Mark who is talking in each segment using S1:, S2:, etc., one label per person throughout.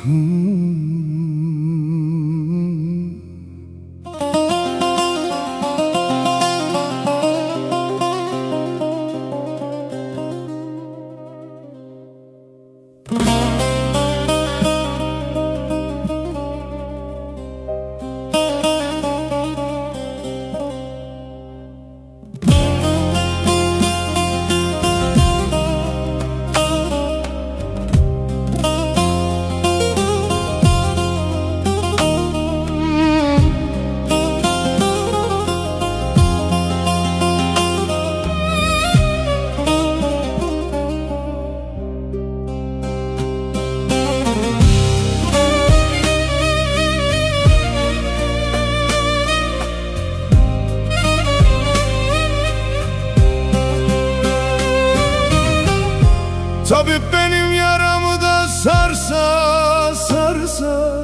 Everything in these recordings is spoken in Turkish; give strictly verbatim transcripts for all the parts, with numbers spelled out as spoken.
S1: Tabip benim yaramı da sarsa sarsa,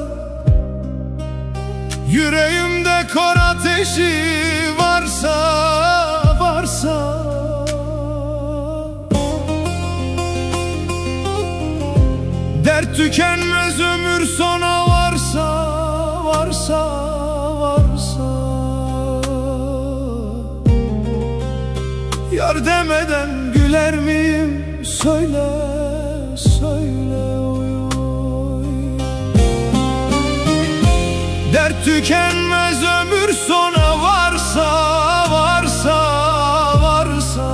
S1: yüreğimde kor ateşi varsa varsa, dert tükenmez ömür sona varsa varsa varsa, yar demeden güler miyim? Söyle, söyle oy oy. Dert tükenmez ömür sona varsa varsa varsa,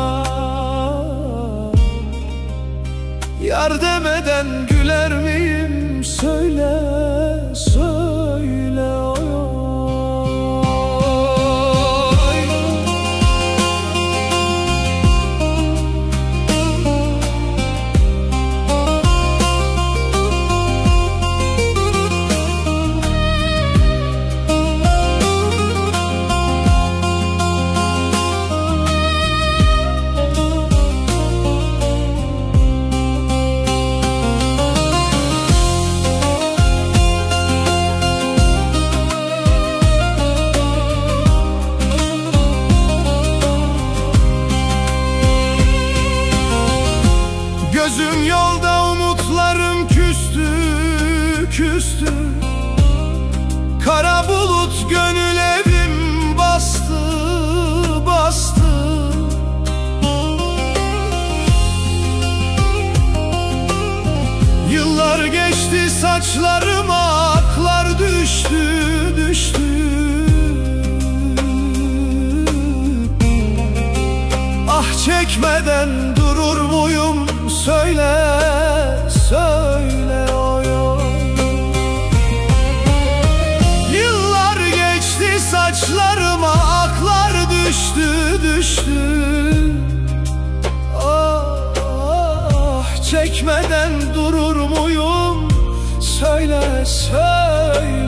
S1: yar demeden güler miyim? Söyle, söyle oy oy. Gözüm yolda, umutlarım küstü, küstü. Kara bulut gönül evim bastı, bastı. Yıllar geçti, saçlarıma aklar düştü, düştü. Ah çekmeden durur muyum? Söyle, söyle oy oy. Yıllar geçti, saçlarıma aklar düştü, düştü. Ah, ah çekmeden durur muyum? Söyle, söyle.